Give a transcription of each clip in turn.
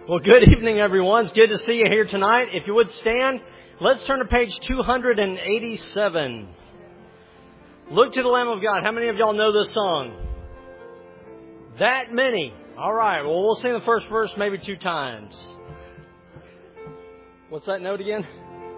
Well, good evening, everyone. It's good to see you here tonight. If you would stand, let's turn to page 287. Look to the Lamb of God. How many of y'all know this song? That many. All right. Well, we'll sing the first verse maybe 2 times. What's that note again?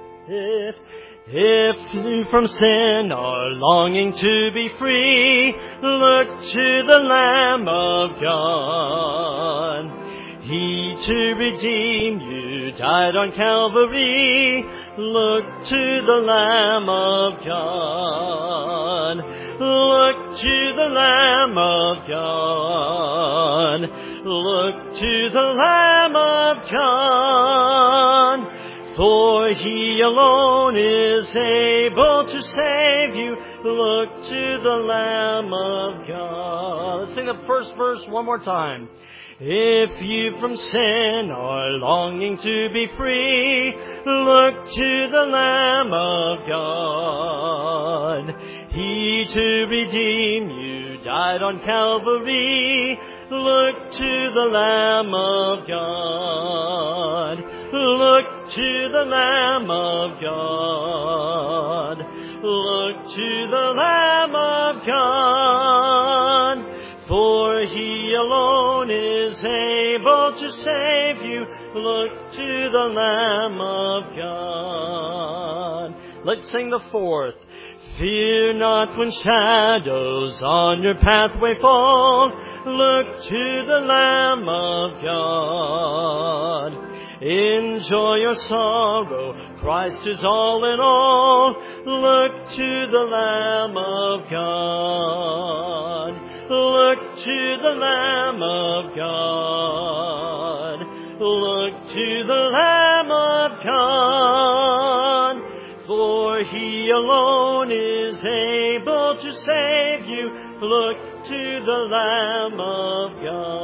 If you from sin are longing to be free, look to the Lamb of God. He to redeem you died on Calvary. Look to the Lamb of God. Look to the Lamb of God. Look to the Lamb of God. For He alone is able to save you. Look to the Lamb of God. Let's sing the first verse one more time. If you from sin are longing to be free, look to the Lamb of God. He to redeem you died on Calvary. Look to the Lamb of God. Look to the Lamb of God. Look to the Lamb of God. For He alone is able to save you. Look to the Lamb of God. Let's sing the fourth. Fear not when shadows on your pathway fall. Look to the Lamb of God. Enjoy your sorrow. Christ is all in all. Look to the Lamb of God. Look to the Lamb of God. Look to the Lamb of God. For He alone is able to save you. Look to the Lamb of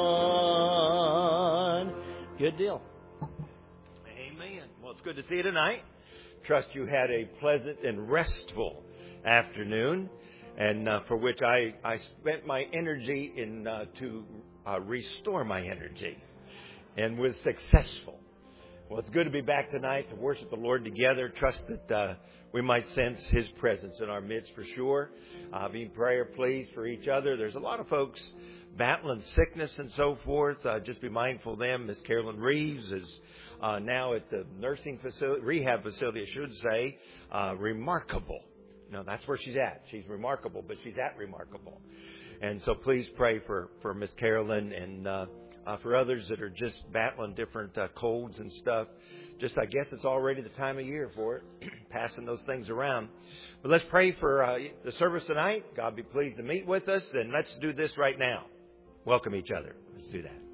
God. Good deal. Amen. Well, it's good to see you tonight. Trust you had a pleasant and restful afternoon, and for which I spent my energy in to restore my energy, and was successful. Well, it's good to be back tonight to worship the Lord together. Trust that we might sense His presence in our midst for sure. Be in prayer, please, for each other. There's a lot of folks battling sickness and so forth. Just be mindful of them. Miss Carolyn Reeves is now at the nursing facility, rehab facility, I should say. Remarkable. No, that's where she's at. She's remarkable, but she's at remarkable. And so please pray for Miss Carolyn and for others that are just battling different colds and stuff. Just, I guess it's already the time of year for it, passing those things around. But let's pray for the service tonight. God be pleased to meet with us. And let's do this right now. Welcome each other. Let's do that.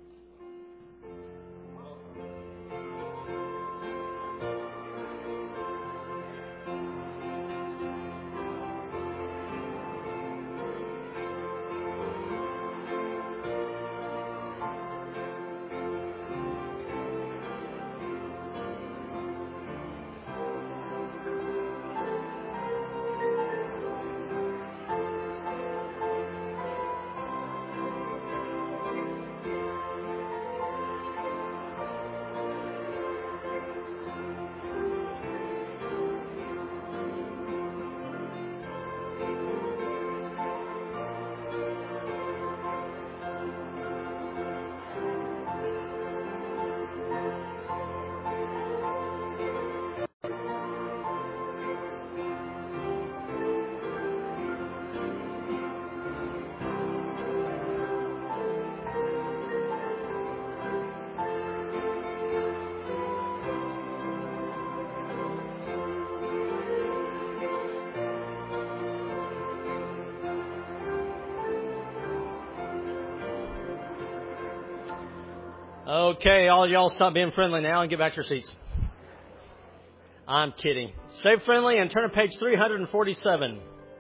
Okay, all y'all stop being friendly now and get back to your seats. I'm kidding. Stay friendly and turn to page 347.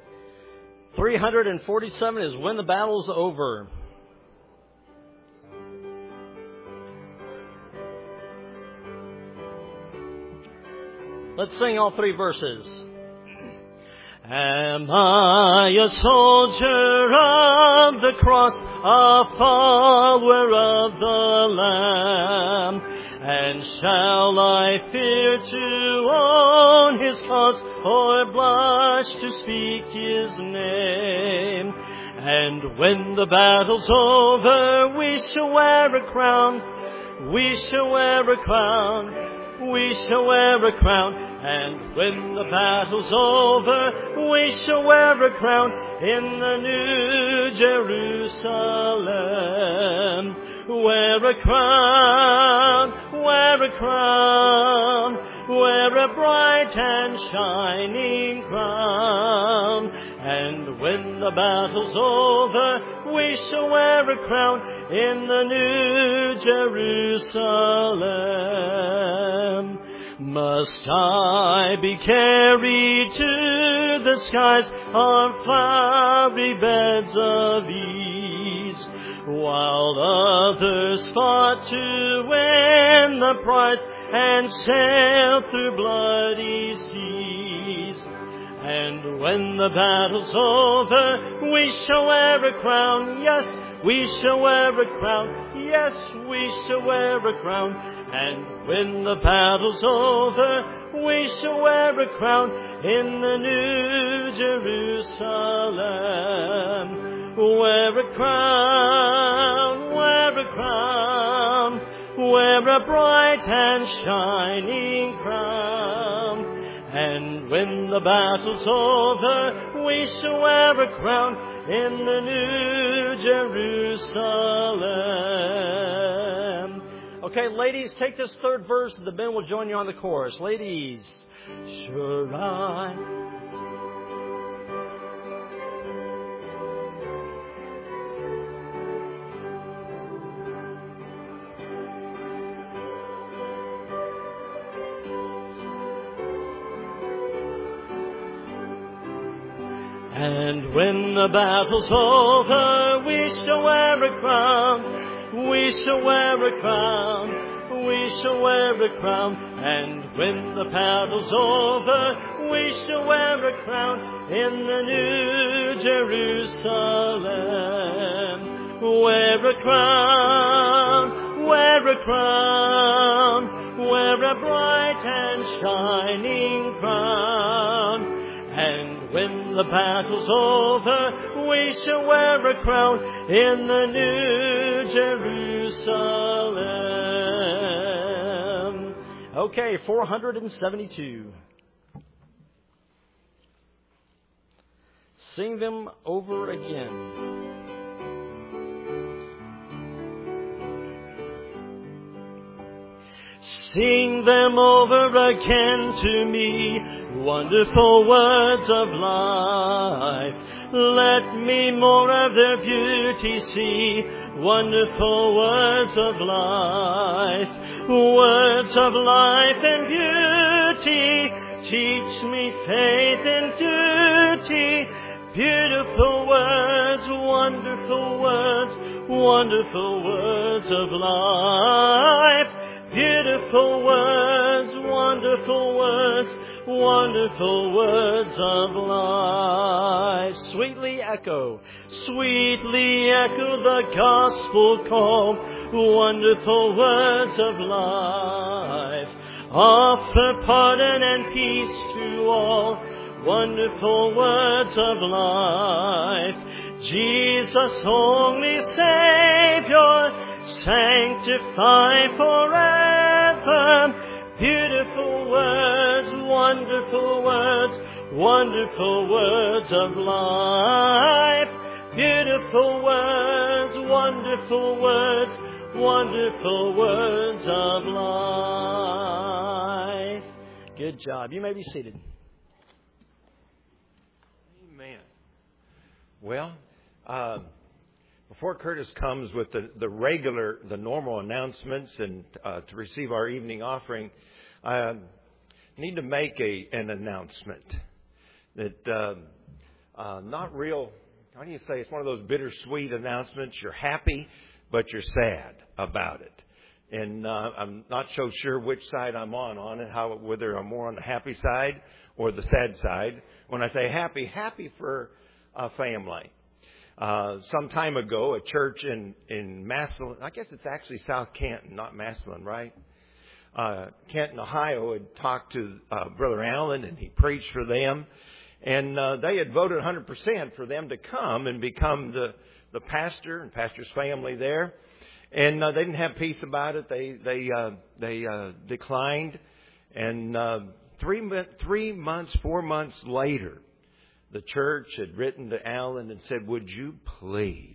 347 is When the Battle's Over. Let's sing all 3 verses. Am I a soldier of the cross, a follower of the Lamb? And shall I fear to own His cause, or blush to speak His name? And when the battle's over, we shall wear a crown. We shall wear a crown. We shall wear a crown. And when the battle's over, we shall wear a crown in the New Jerusalem. Wear a crown, wear a crown, wear a bright and shining crown. And when the battle's over, we shall wear a crown in the New Jerusalem. Must I be carried to the skies on flowery beds of ease, while others fought to win the prize and sailed through bloody seas? And when the battle's over, we shall wear a crown. Yes, we shall wear a crown. Yes, we shall wear a crown. And when the battle's over, we shall wear a crown in the New Jerusalem. Wear a crown, wear a crown, wear a bright and shining crown. And when the battle's over, we shall wear a crown in the New Jerusalem. Okay, ladies, take this third verse, and the men will join you on the chorus. Ladies, sure I... And when the battle's over, we shall wear a crown. We shall wear a crown. We shall wear a crown. And when the battle's over, we shall wear a crown in the New Jerusalem. Wear a crown. Wear a crown. Wear a bright and shining crown. And when the battle's over, we shall wear a crown in the New Jerusalem. Okay, 472. Sing them over again. Sing them over again to me, wonderful words of life. Let me more of their beauty see, wonderful words of life. Words of life and beauty, teach me faith and duty. Beautiful words, wonderful words, wonderful words of life. Beautiful words, wonderful words, wonderful words of life. Sweetly echo the gospel call, wonderful words of life. Offer pardon and peace to all, wonderful words of life. Jesus, only Savior, sanctify forever. Beautiful words, wonderful words, wonderful words of life. Beautiful words, wonderful words, wonderful words of life. Good job. You may be seated. Amen. Well, before Curtis comes with the normal announcements and to receive our evening offering, I need to make an announcement that not real. How do you say? It's one of those bittersweet announcements. You're happy, but you're sad about it. And I'm not so sure which side I'm on it, whether I'm more on the happy side or the sad side. When I say happy for a family. Some time ago, a church in Massillon, I guess it's actually South Canton, not Massillon, right? Canton, Ohio, had talked to Brother Allen, and he preached for them. And they had voted 100% for them to come and become the pastor and pastor's family there. And they didn't have peace about it. They declined. And 4 months later, the church had written to Allen and said, would you please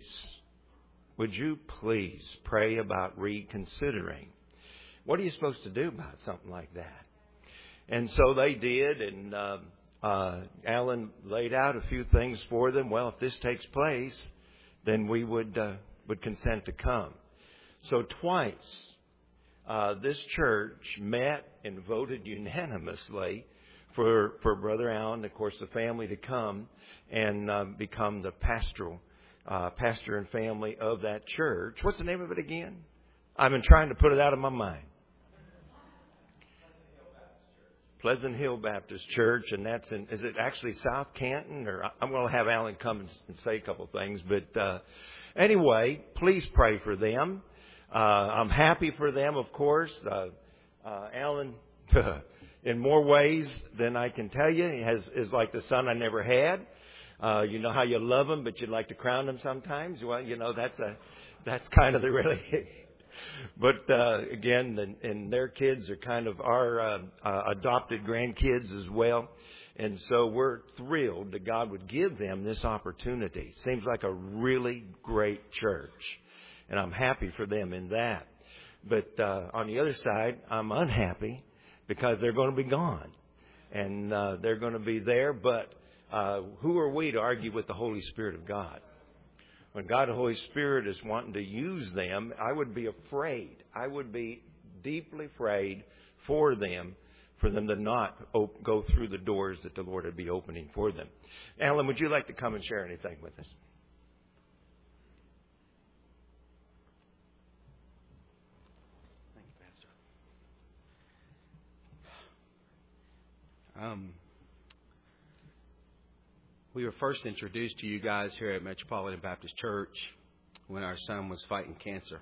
pray about reconsidering? What are you supposed to do about something like that? And so they did, and Allen laid out a few things for them. Well, if this takes place, then we would consent to come. So twice, this church met and voted unanimously for Brother Allen, of course, the family to come and become the pastor and family of that church. What's the name of it again? I've been trying to put it out of my mind. Pleasant Hill Baptist Church, and that's is it actually South Canton? Or I'm going to have Alan come and say a couple things. But anyway, please pray for them. I'm happy for them, of course. Alan, in more ways than I can tell you, is like the son I never had. You know how you love them, but you'd like to crown them sometimes. Well, you know that's kind of the really. But again, and their kids are kind of our adopted grandkids as well. And so we're thrilled that God would give them this opportunity. Seems like a really great church. And I'm happy for them in that. But on the other side, I'm unhappy because they're going to be gone. And they're going to be there. But who are we to argue with the Holy Spirit of God? When God the Holy Spirit is wanting to use them, I would be afraid. I would be deeply afraid for them to not go through the doors that the Lord would be opening for them. Alan, would you like to come and share anything with us? Thank you, Pastor. We were first introduced to you guys here at Metropolitan Baptist Church when our son was fighting cancer.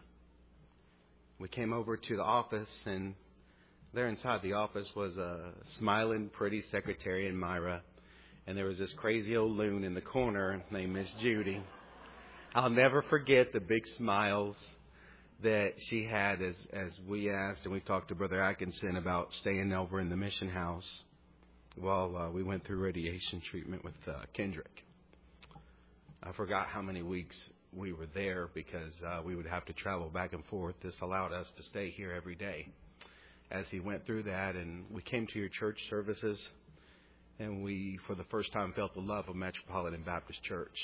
We came over to the office, and there inside the office was a smiling, pretty secretary in Myra, and there was this crazy old loon in the corner named Miss Judy. I'll never forget the big smiles that she had as we asked, and we talked to Brother Atkinson about staying over in the mission house while we went through radiation treatment with Kendrick. I forgot how many weeks we were there because we would have to travel back and forth. This allowed us to stay here every day as he went through that. And we came to your church services, and we, for the first time, felt the love of Metropolitan Baptist Church.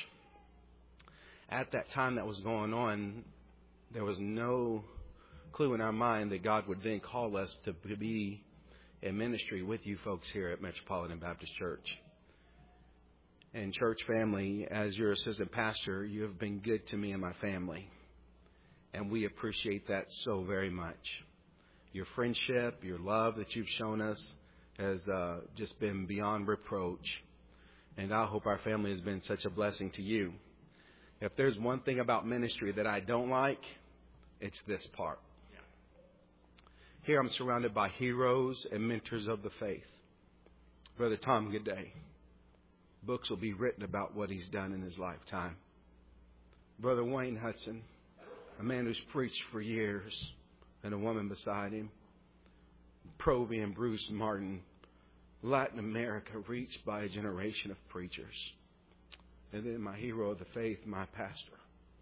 At that time that was going on, there was no clue in our mind that God would then call us to be in ministry with you folks here at Metropolitan Baptist Church. And church family, as your assistant pastor, you have been good to me and my family. And we appreciate that so very much. Your friendship, your love that you've shown us has just been beyond reproach. And I hope our family has been such a blessing to you. If there's one thing about ministry that I don't like, it's this part. Here I'm surrounded by heroes and mentors of the faith. Brother Tom Goday. Books will be written about what he's done in his lifetime. Brother Wayne Hudson, a man who's preached for years, and a woman beside him. Provy and Bruce Martin, Latin America reached by a generation of preachers. And then my hero of the faith, my pastor,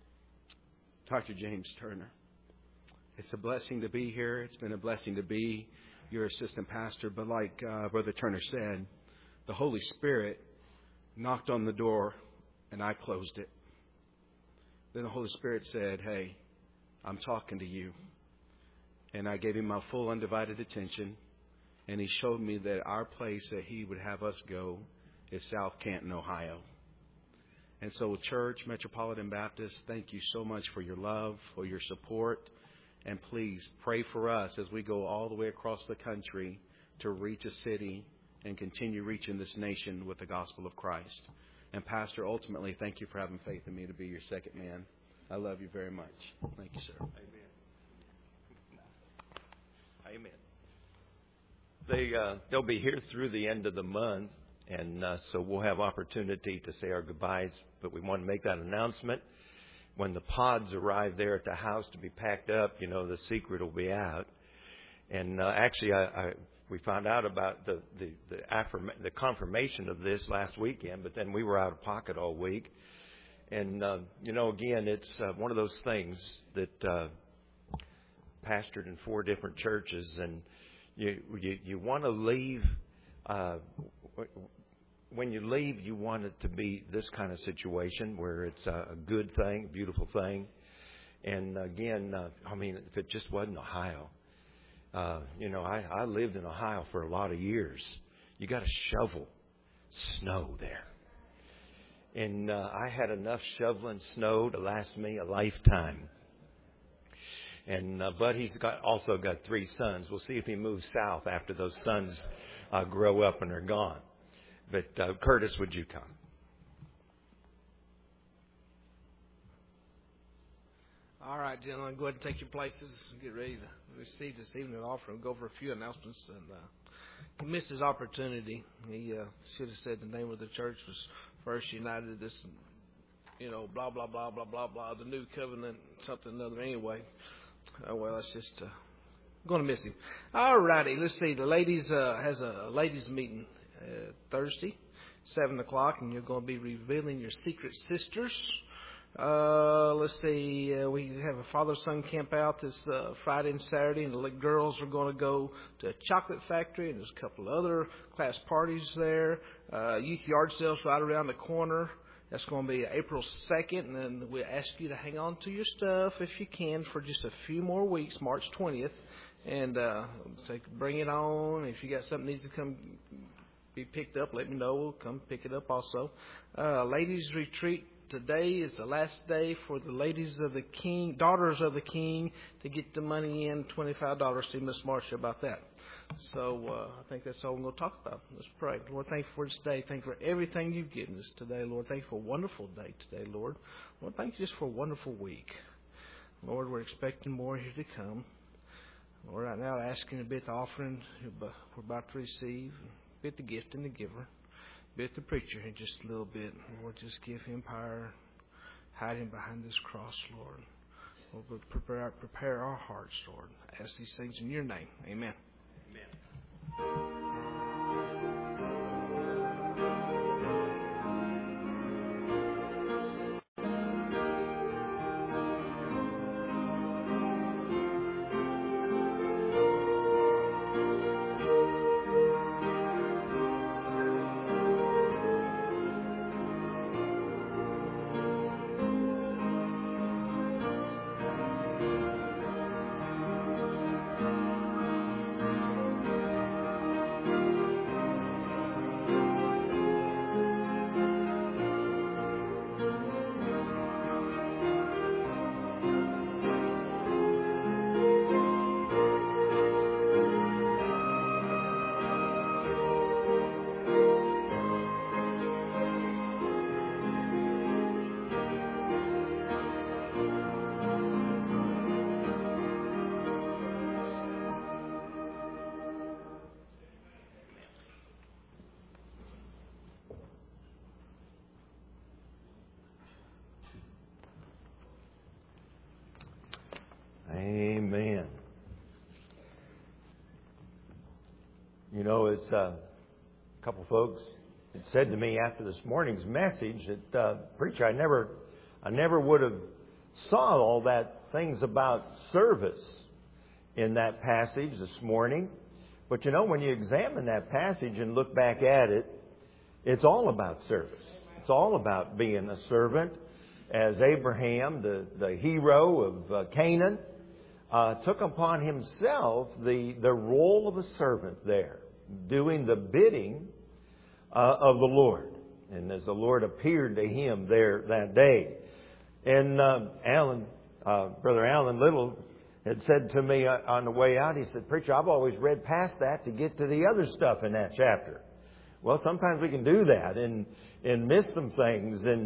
Dr. James Turner. It's a blessing to be here. It's been a blessing to be your assistant pastor. But like Brother Turner said, the Holy Spirit knocked on the door and I closed it. Then the Holy Spirit said, hey, I'm talking to you. And I gave him my full undivided attention. And he showed me that our place that he would have us go is South Canton, Ohio. And so, Church, Metropolitan Baptist, thank you so much for your love, for your support. And please pray for us as we go all the way across the country to reach a city and continue reaching this nation with the gospel of Christ. And Pastor, ultimately, thank you for having faith in me to be your second man. I love you very much. Thank you, sir. Amen. Amen. they'll be here through the end of the month, and so we'll have opportunity to say our goodbyes. But we want to make that announcement when the pods arrive there at the house to be packed up. The secret will be out. And actually, we found out about the confirmation of this last weekend, but then we were out of pocket all week. And again, it's one of those things that pastored in 4 different churches, and you want to leave. When you leave, you want it to be this kind of situation where it's a good thing, a beautiful thing. And again, if it just wasn't Ohio, I lived in Ohio for a lot of years. You got to shovel snow there. And I had enough shoveling snow to last me a lifetime. And but he's also got 3 sons. We'll see if he moves south after those sons grow up and are gone. But Curtis, would you come? All right, gentlemen, go ahead and take your places. Get ready to receive this evening offering. We'll go over a few announcements. And he missed his opportunity. He should have said the name of the church was First United. This, blah blah blah blah blah blah. The New Covenant, something or another. Anyway, that's just going to miss him. All righty, let's see. The ladies has a ladies meeting Thursday, 7:00, and you're going to be revealing your secret sisters. Let's see. We have a father-son camp out this Friday and Saturday, and the girls are going to go to a chocolate factory, and there's a couple of other class parties there. Youth yard sales right around the corner. That's going to be April 2nd, and then we ask you to hang on to your stuff if you can for just a few more weeks, March 20th, and so bring it on. If you got something that needs to come be picked up, let me know. We'll come pick it up also. Ladies retreat. Today is the last day for the ladies of the King, daughters of the King, to get the money in, $25. See Miss Marcia about that. So I think that's all we're going to talk about. Let's pray. Lord, thank you for this day. Thank you for everything you've given us today, Lord. Thank you for a wonderful day today, Lord. Lord, thank you just for a wonderful week. Lord, we're expecting more here to come. Lord, right now, asking a bit the offering we're about to receive, a bit the gift and the giver. Bit the preacher in just a little bit. Lord, just give him power. Hide him behind this cross, Lord. Lord, prepare our hearts, Lord. I ask these things in your name. Amen. Amen. Amen. It's a couple folks had said to me after this morning's message that, preacher, I never would have saw all that things about service in that passage this morning. But when you examine that passage and look back at it, it's all about service. It's all about being a servant. As Abraham, the hero of Canaan, took upon himself the role of a servant there, doing the bidding of the Lord. And as the Lord appeared to him there that day. And Brother Alan Little had said to me on the way out, he said, "Preacher, I've always read past that to get to the other stuff in that chapter." Well, sometimes we can do that and miss some things.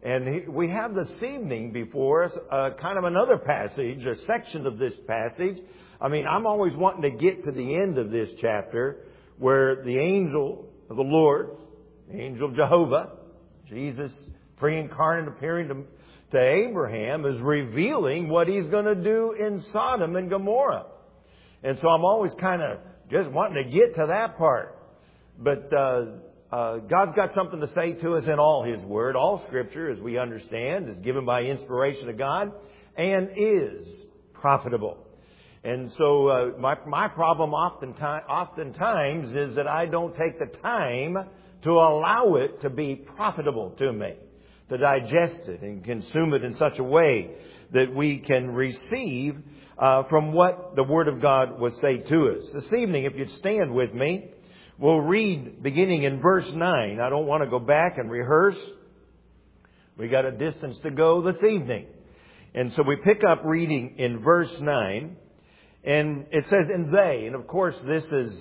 And we have this evening before us kind of another passage, a section of this passage. I mean, I'm always wanting to get to the end of this chapter where the angel of the Lord, the angel of Jehovah, Jesus pre-incarnate appearing to Abraham, is revealing what He's going to do in Sodom and Gomorrah. And so I'm always kind of just wanting to get to that part. But God's got something to say to us in all His Word. All Scripture, as we understand, is given by inspiration of God and is profitable. And so my problem oftentimes is that I don't take the time to allow it to be profitable to me, to digest it and consume it in such a way that we can receive from what the Word of God will say to us. This evening, if you'd stand with me, we'll read beginning in verse 9. I don't want to go back and rehearse. We got a distance to go this evening. And so we pick up reading in verse 9. And it says, and they, and of course this is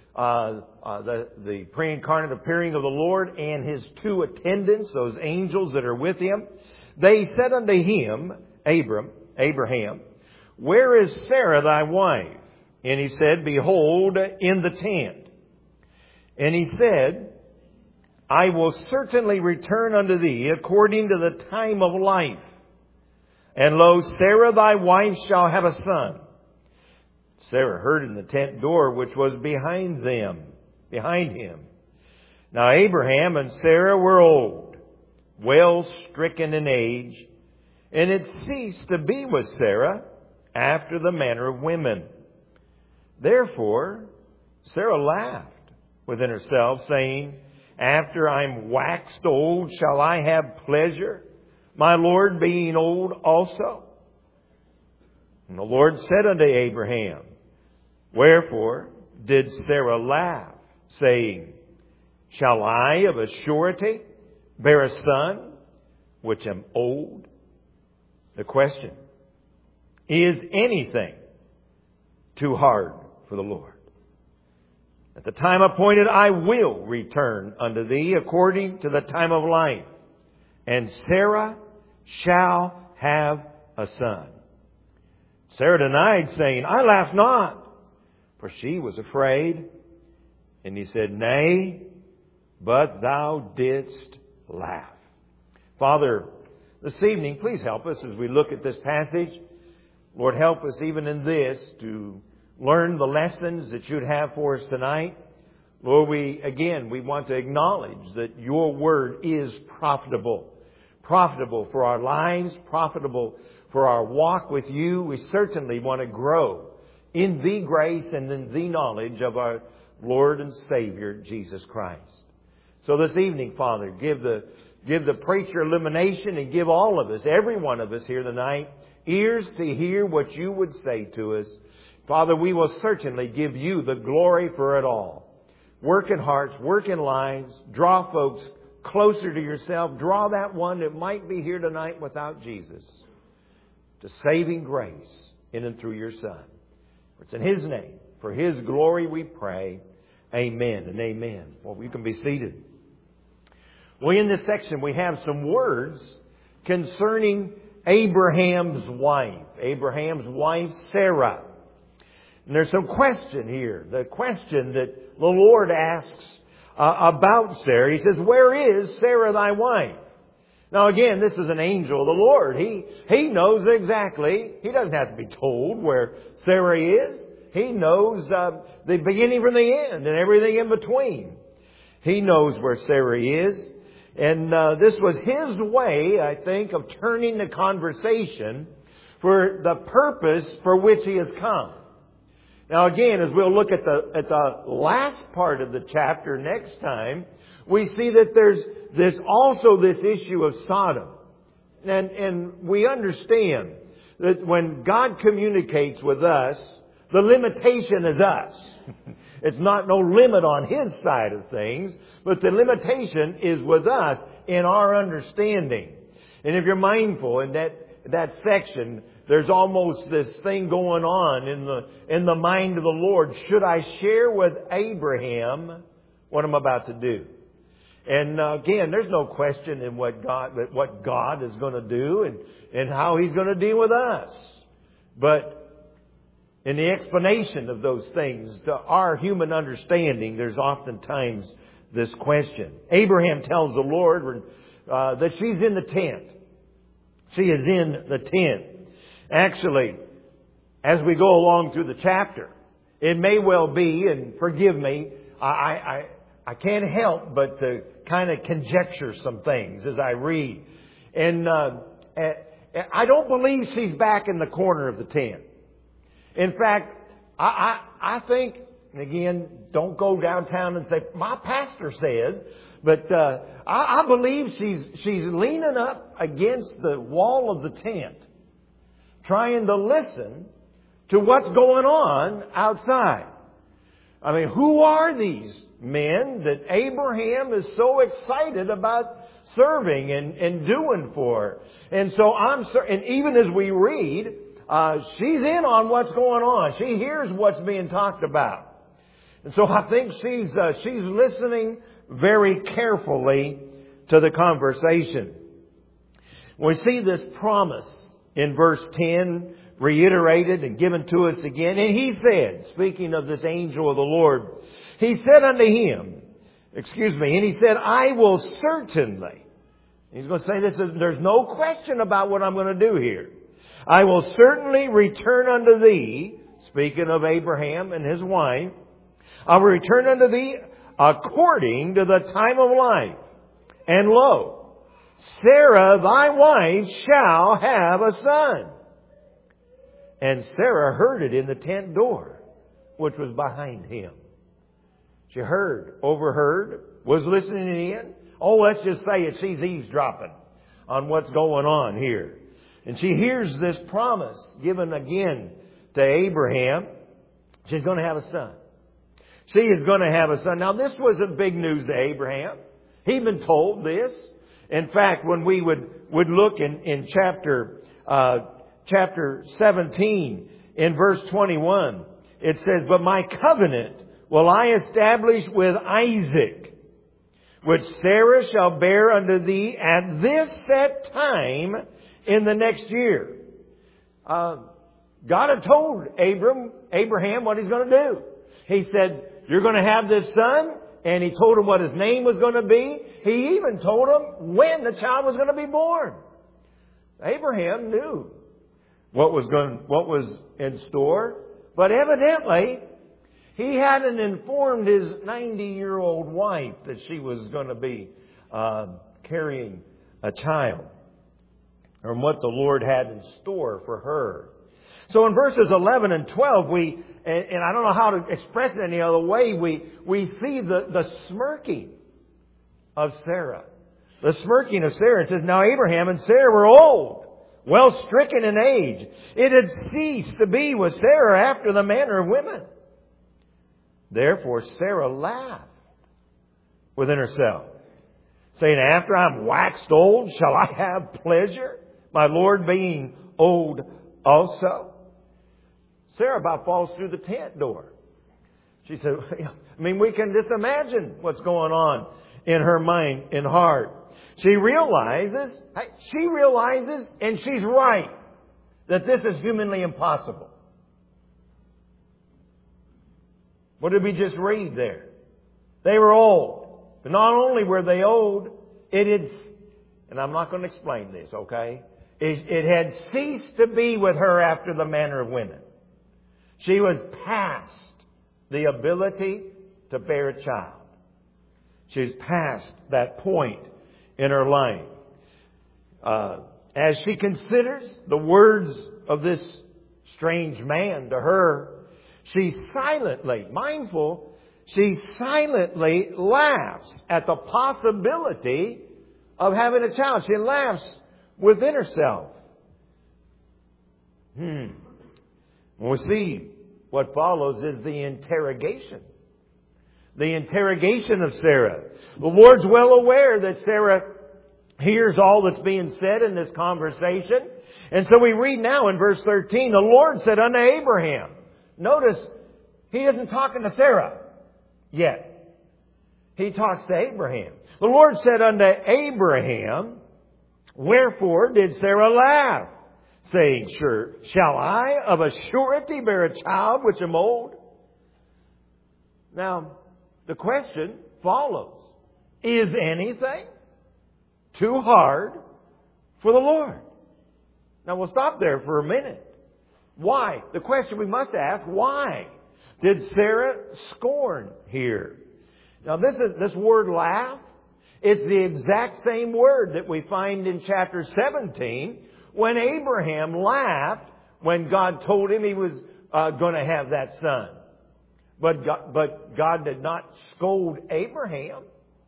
the pre-incarnate appearing of the Lord and His two attendants, those angels that are with Him. They said unto him, Abraham, where is Sarah thy wife? And he said, behold, in the tent. And he said, I will certainly return unto thee according to the time of life. And lo, Sarah thy wife shall have a son. Sarah heard in the tent door which was behind him. Now Abraham and Sarah were old, well stricken in age, and it ceased to be with Sarah after the manner of women. Therefore Sarah laughed within herself, saying, after I'm waxed old, shall I have pleasure, my Lord being old also? And the Lord said unto Abraham, wherefore did Sarah laugh, saying, shall I of a surety bear a son, which am old? The question, is anything too hard for the Lord? At the time appointed I will return unto thee according to the time of life, and Sarah shall have a son. Sarah denied, saying, I laugh not, for she was afraid. And he said, nay, but thou didst laugh. Father, this evening, please help us as we look at this passage. Lord, help us even in this to learn the lessons that you'd have for us tonight. Lord, we want to acknowledge that your word is profitable. Profitable for our lives, profitable for our walk with you. We certainly want to grow in the grace and in the knowledge of our Lord and Savior, Jesus Christ. So this evening, Father, give the preacher illumination and give all of us, every one of us here tonight, ears to hear what you would say to us. Father, we will certainly give you the glory for it all. Work in hearts, work in lives, draw folks closer to yourself. Draw that one that might be here tonight without Jesus to saving grace in and through your Son. It's in His name, for His glory we pray. Amen and amen. Well, you can be seated. Well, in this section we have some words concerning Abraham's wife Sarah. And there's some question here. The question that the Lord asks about Sarah. He says, where is Sarah thy wife? Now again, this is an angel of the Lord. He knows exactly. He doesn't have to be told where Sarah is. He knows the beginning from the end and everything in between. He knows where Sarah is. And this was His way, I think, of turning the conversation for the purpose for which He has come. Now again, as we'll look at the last part of the chapter next time, we see that there's also this issue of Sodom. And we understand that when God communicates with us, the limitation is us. It's not no limit on His side of things, but the limitation is with us in our understanding. And if you're mindful in that section, there's almost this thing going on in the mind of the Lord. Should I share with Abraham what I'm about to do? And again, there's no question in what God is going to do and how He's going to deal with us. But in the explanation of those things, to our human understanding, there's oftentimes this question. Abraham tells the Lord that she's in the tent. She is in the tent. Actually, as we go along through the chapter, it may well be, and forgive me, I can't help but to kind of conjecture some things as I read. And I don't believe she's back in the corner of the tent. In fact, I think, and again, don't go downtown and say, my pastor says, but I believe she's leaning up against the wall of the tent, trying to listen to what's going on outside. I mean, who are these men that Abraham is so excited about serving and doing for? And so and even as we read, she's in on what's going on. She hears what's being talked about. And so I think she's listening very carefully to the conversation. We see this promise in verse 10 reiterated and given to us again. And he said, speaking of this angel of the Lord, he said unto him, and he said, I will certainly, he's going to say this, there's no question about what I'm going to do here. I will certainly return unto thee, speaking of Abraham and his wife, I will return unto thee according to the time of life. And lo, Sarah thy wife shall have a son. And Sarah heard it in the tent door, which was behind him. She overheard, was listening in. Oh, let's just say it. She's eavesdropping on what's going on here. And she hears this promise given again to Abraham. She's going to have a son. She is going to have a son. Now, this wasn't big news to Abraham. He'd been told this. In fact, when we would look in chapter 17, in verse 21, it says, But my covenant will I establish with Isaac, which Sarah shall bear unto thee at this set time in the next year. God had told Abraham what He's going to do. He said, you're going to have this son, and He told him what his name was going to be. He even told him when the child was going to be born. Abraham knew what was in store, but evidently he hadn't informed his 90-year-old wife that she was going to be carrying a child, or what the Lord had in store for her. So in verses 11 and 12, and I don't know how to express it any other way, we see the smirking of Sarah. The smirking of Sarah. It says, Now Abraham and Sarah were old, well stricken in age. It had ceased to be with Sarah after the manner of women. Therefore Sarah laughed within herself, saying, After I'm waxed old, shall I have pleasure, my Lord being old also? Sarah about falls through the tent door. She said, we can just imagine what's going on in her mind and heart. She realizes, and she's right, that this is humanly impossible. What did we just read there? They were old. But not only were they old, and I'm not going to explain this, okay? It had ceased to be with her after the manner of women. She was past the ability to bear a child. She's past that point in her life. As she considers the words of this strange man to her, she silently laughs at the possibility of having a child. She laughs within herself. We see what follows is the interrogation. The interrogation of Sarah. The Lord's well aware that Sarah hears all that's being said in this conversation. And so we read now in verse 13, the Lord said unto Abraham. Notice, He isn't talking to Sarah yet. He talks to Abraham. The Lord said unto Abraham, wherefore did Sarah laugh, saying, sure, shall I of a surety bear a child which am old? Now, the question follows. Is anything too hard for the Lord? Now, we'll stop there for a minute. Why? The question we must ask, why did Sarah scorn here? Now, this word laugh, it's the exact same word that we find in chapter 17 when Abraham laughed when God told him he was going to have that son. But God did not scold Abraham.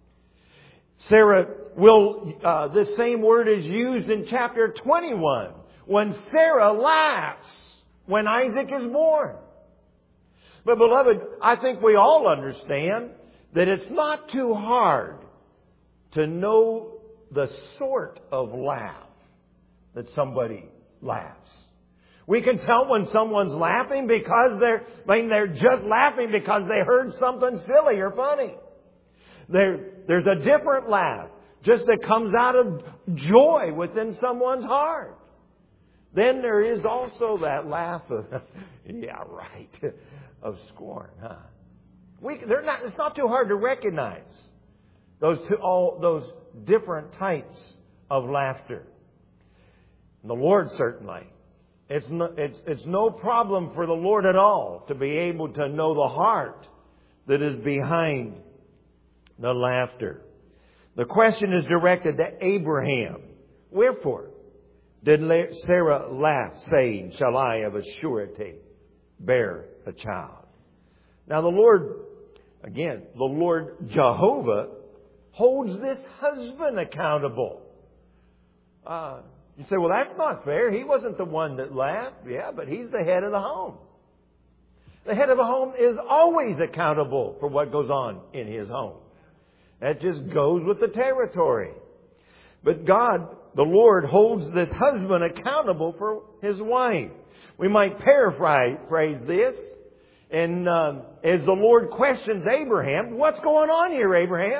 This same word is used in chapter 21 when Sarah laughs when Isaac is born. But beloved, I think we all understand that it's not too hard to know the sort of laugh that somebody laughs. We can tell when someone's laughing because they're just laughing because they heard something silly or funny. There's a different laugh just that comes out of joy within someone's heart. Then there is also that laugh of, yeah, right, of scorn, huh? It's not too hard to recognize all those different types of laughter. And the Lord certainly. It's no problem for the Lord at all to be able to know the heart that is behind the laughter. The question is directed to Abraham. Wherefore did Sarah laugh, saying, shall I of a surety bear a child? Now the Lord Jehovah holds this husband accountable. You say, well, that's not fair. He wasn't the one that laughed. Yeah, but he's the head of the home. The head of a home is always accountable for what goes on in his home. That just goes with the territory. But God, the Lord, holds this husband accountable for his wife. We might paraphrase this. And as the Lord questions Abraham, what's going on here, Abraham?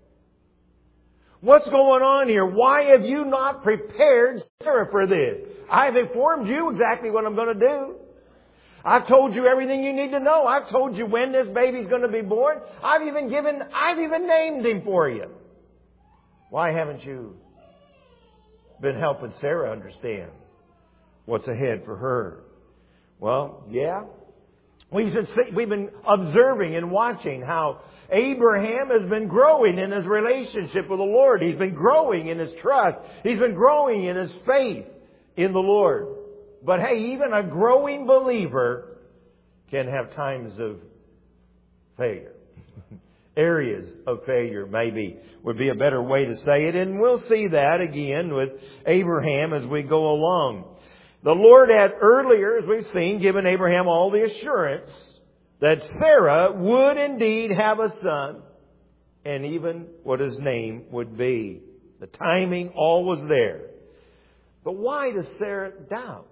What's going on here? Why have you not prepared Sarah for this? I've informed you exactly what I'm going to do. I've told you everything you need to know. I've told you when this baby's going to be born. I've even named him for you. Why haven't you been helping Sarah understand what's ahead for her? Well, yeah. We've been observing and watching how Abraham has been growing in his relationship with the Lord. He's been growing in his trust. He's been growing in his faith in the Lord. But hey, even a growing believer can have times of failure. Areas of failure, maybe, would be a better way to say it. And we'll see that again with Abraham as we go along. The Lord had earlier, as we've seen, given Abraham all the assurance that Sarah would indeed have a son, and even what his name would be. The timing, all was there. But why does Sarah doubt?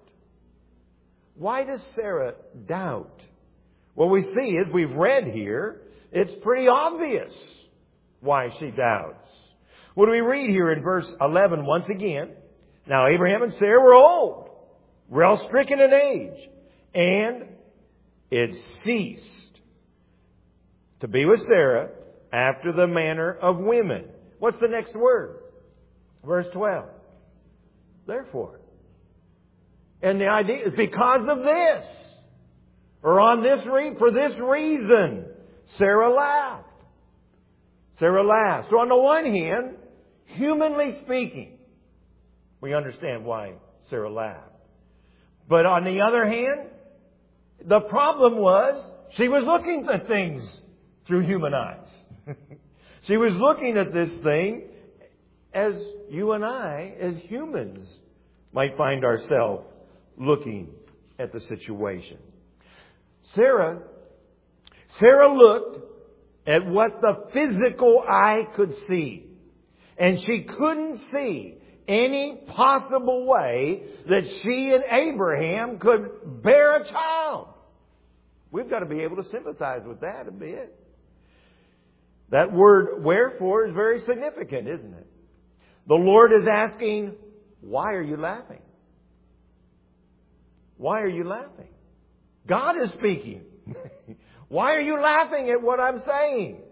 Why does Sarah doubt? Well, we see, as we've read here, it's pretty obvious why she doubts. What do we read here in verse 11 once again? Now Abraham and Sarah were old, well stricken in age, and it ceased to be with Sarah after the manner of women. What's the next word? Verse 12. Therefore. And the idea is because of this, or for this reason, Sarah laughed. Sarah laughed. So on the one hand, humanly speaking, we understand why Sarah laughed. But on the other hand, the problem was she was looking at things through human eyes. She was looking at this thing as you and I, as humans, might find ourselves looking at the situation. Sarah looked at what the physical eye could see. And she couldn't see any possible way that she and Abraham could bear a child. We've got to be able to sympathize with that a bit. That word wherefore is very significant, isn't it? The Lord is asking, why are you laughing? Why are you laughing? God is speaking. Why are you laughing at what I'm saying?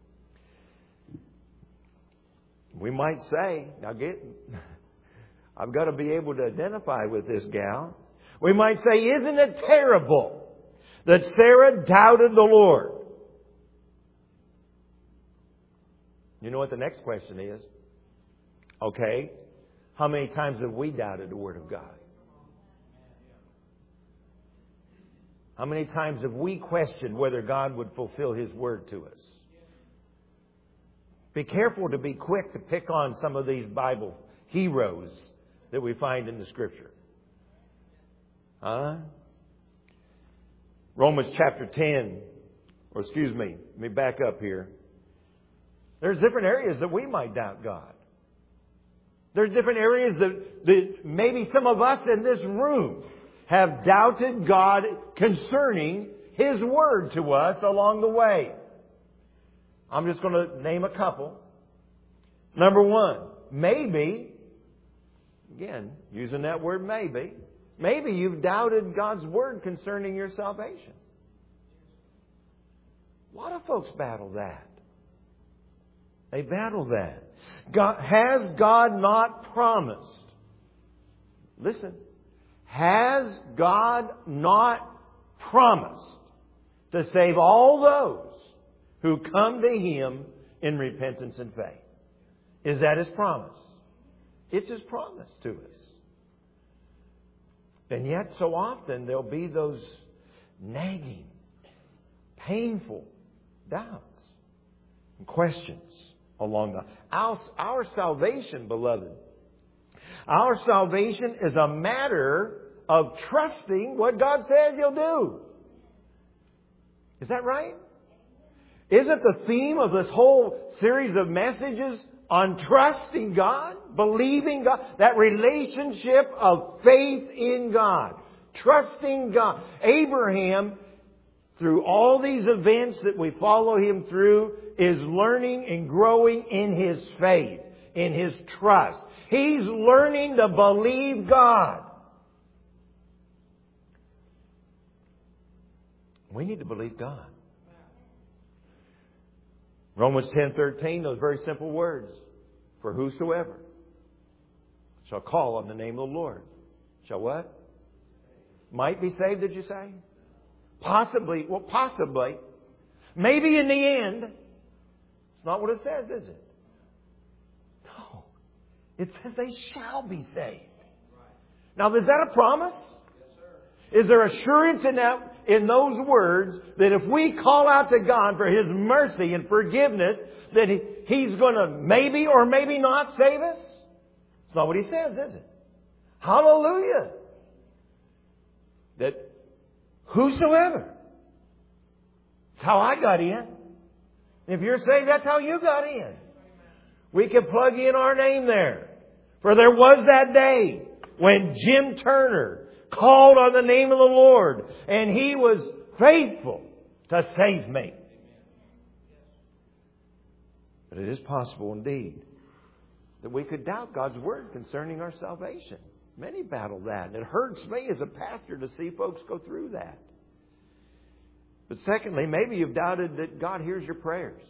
We might say, I've got to be able to identify with this gal. We might say, isn't it terrible that Sarah doubted the Lord? You know what the next question is? Okay, how many times have we doubted the Word of God? How many times have we questioned whether God would fulfill His Word to us? Be careful to be quick to pick on some of these Bible heroes that we find in the Scripture. Romans chapter 10, let me back up here. There's different areas that we might doubt God. There's different areas that maybe some of us in this room have doubted God concerning His Word to us along the way. I'm just going to name a couple. Number one, maybe, again, using that word maybe you've doubted God's Word concerning your salvation. A lot of folks battle that. They battle that. Has God not promised? Listen. Has God not promised to save all those who come to Him in repentance and faith? Is that His promise? It's His promise to us. And yet so often there'll be those nagging, painful doubts and questions along our salvation, beloved. Our salvation is a matter of trusting what God says He'll do. Is that right? Isn't the theme of this whole series of messages on trusting God, believing God, that relationship of faith in God, trusting God? Abraham, through all these events that we follow him through, is learning and growing in his faith, in his trust. He's learning to believe God. We need to believe God. Romans 10:13, those very simple words. For whosoever shall call on the name of the Lord shall what? Might be saved, did you say? Possibly. Well, possibly. Maybe in the end. It's not what it says, is it? No. It says they shall be saved. Now, is that a promise? Is there assurance in those words that if we call out to God for His mercy and forgiveness, that He's going to maybe or maybe not save us? It's not what He says, is it? Hallelujah! That whosoever. That's how I got in. If you're saved, that's how you got in. We can plug in our name there. For there was that day when Jim Turner called on the name of the Lord, and He was faithful to save me. But it is possible indeed that we could doubt God's Word concerning our salvation. Many battle that, and it hurts me as a pastor to see folks go through that. But secondly, maybe you've doubted that God hears your prayers.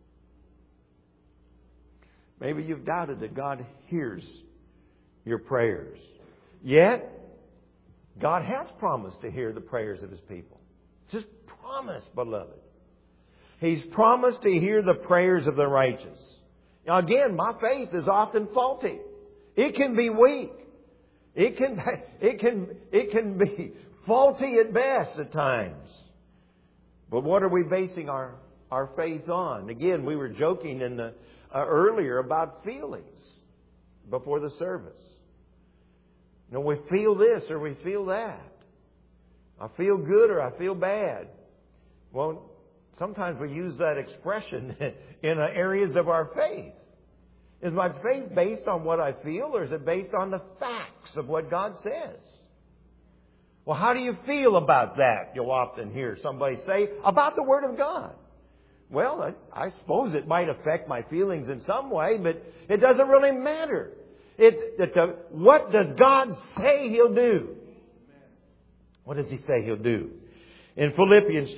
Maybe you've doubted that God hears your prayers. Yet, God has promised to hear the prayers of His people. Just promise, beloved. He's promised to hear the prayers of the righteous. Now again, my faith is often faulty. It can be weak. It can be faulty at best at times. But what are we basing our faith on? Again, we were joking earlier about feelings before the service. You know, we feel this or we feel that. I feel good or I feel bad. Well, sometimes we use that expression in areas of our faith. Is my faith based on what I feel, or is it based on the facts of what God says? Well, how do you feel about that? You'll often hear somebody say about the Word of God. Well, I suppose it might affect my feelings in some way, but it doesn't really matter. What does God say He'll do? What does He say He'll do? In Philippians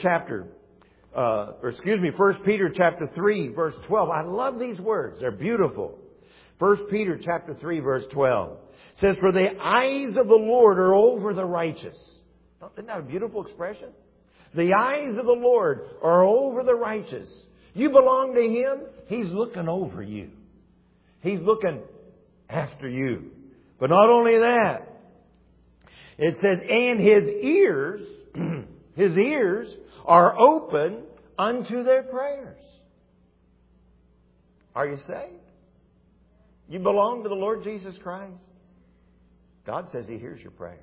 1 Peter chapter 3, verse 12. I love these words. They're beautiful. 1 Peter chapter 3, verse 12. Says, for the eyes of the Lord are over the righteous. Isn't that a beautiful expression? The eyes of the Lord are over the righteous. You belong to Him. He's looking over you. He's looking after you. But not only that. It says, and His ears are open unto their prayers. Are you saved? You belong to the Lord Jesus Christ. God says He hears your prayers.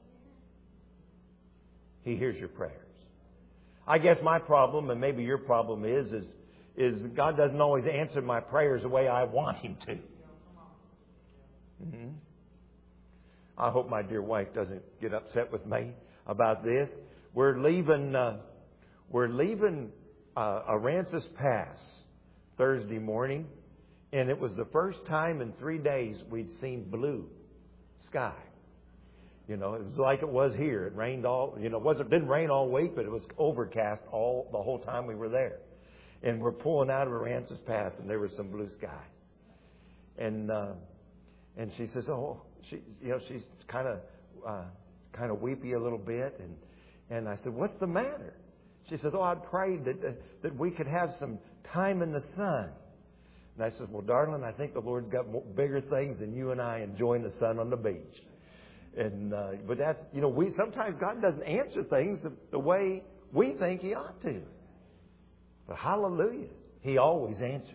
He hears your prayers. I guess my problem, and maybe your problem is God doesn't always answer my prayers the way I want Him to. Mm-hmm. I hope my dear wife doesn't get upset with me about this. We're leaving Aransas Pass Thursday morning, and it was the first time in 3 days we'd seen blue sky. You know, it was like it was here. It rained didn't rain all week, but it was overcast the whole time we were there. And we're pulling out of Aransas Pass, and there was some blue sky. And she says, she's kind of weepy a little bit, and I said, what's the matter? She said, I prayed that we could have some time in the sun. And I said, well, darling, I think the Lord's got bigger things than you and I enjoying the sun on the beach. And but that's, sometimes God doesn't answer things the way we think He ought to. But hallelujah, He always answers.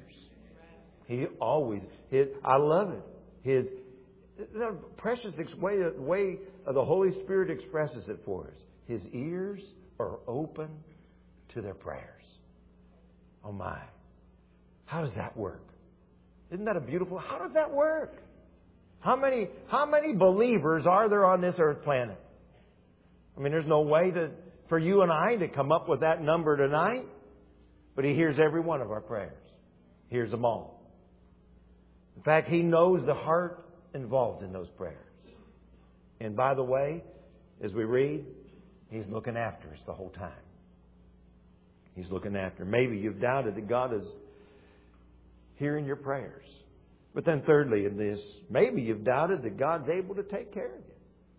I love it. The precious way the Holy Spirit expresses it for us. His ears are open to their prayers. Oh my. How does that work? Isn't that a beautiful... How does that work? How many believers are there on this earth planet? I mean, there's no way for you and I to come up with that number tonight. But He hears every one of our prayers. He hears them all. In fact, He knows the heart involved in those prayers. And by the way, as we read, He's looking after us the whole time. He's looking after. Maybe you've doubted that God is hearing your prayers. But then thirdly in this, maybe you've doubted that God's able to take care of you.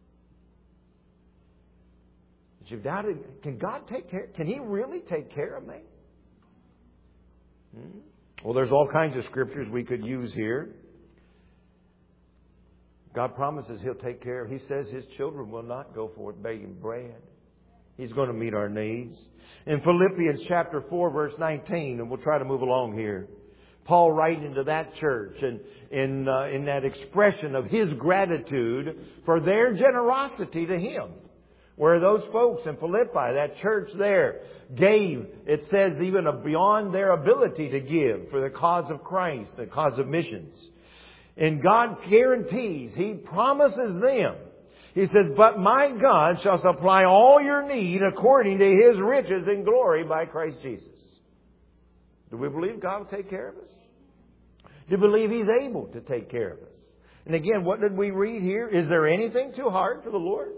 That you've doubted, can God take care? Can He really take care of me? Well, there's all kinds of scriptures we could use here. God promises He'll take care of. He says His children will not go forth begging bread. He's going to meet our needs. In Philippians chapter 4, verse 19, and we'll try to move along here. Paul writing to that church and in that expression of his gratitude for their generosity to him. Where those folks in Philippi, that church there, gave, it says, even beyond their ability to give for the cause of Christ, the cause of missions. And God guarantees, He promises them. He says, but my God shall supply all your need according to His riches and glory by Christ Jesus. Do we believe God will take care of us? Do we believe He's able to take care of us? And again, what did we read here? Is there anything too hard for the Lord?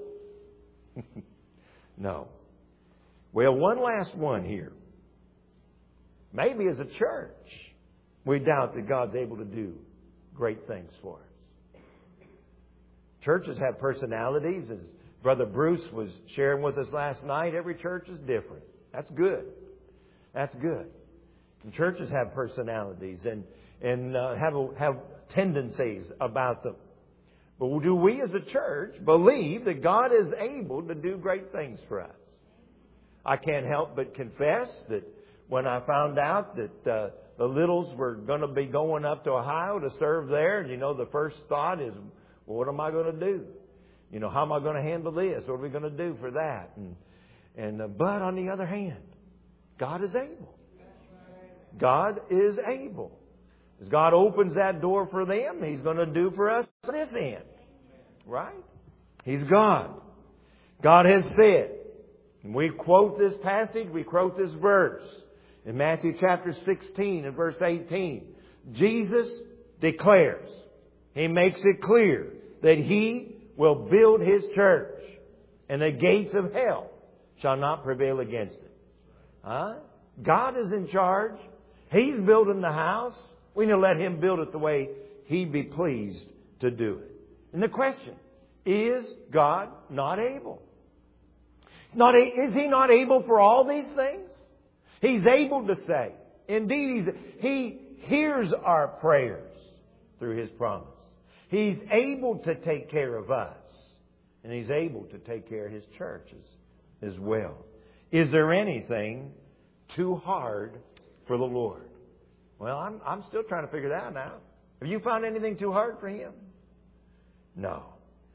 No. Well, one last one here. Maybe as a church, we doubt that God's able to do great things for us. Churches have personalities. As Brother Bruce was sharing with us last night, every church is different. That's good. That's good. And churches have personalities and have tendencies about them. But do we as a church believe that God is able to do great things for us? I can't help but confess that when I found out that the Littles were going to be going up to Ohio to serve there, and the first thought is, well, what am I going to do? How am I going to handle this? What are we going to do for that? But on the other hand, God is able. God is able. As God opens that door for them, He's going to do for us on this end. Right? He's God. God has said, and we quote this passage, we quote this verse In Matthew chapter 16 and verse 18, Jesus declares, He makes it clear that He will build His church, and the gates of hell shall not prevail against it. Huh? God is in charge. He's building the house. We need to let Him build it the way He'd be pleased to do it. And the question, is God not able? Is He not able for all these things? He's able to say. Indeed, He hears our prayers through His promise. He's able to take care of us. And He's able to take care of His churches as well. Is there anything too hard for the Lord? Well, I'm still trying to figure that out now. Have you found anything too hard for Him? No.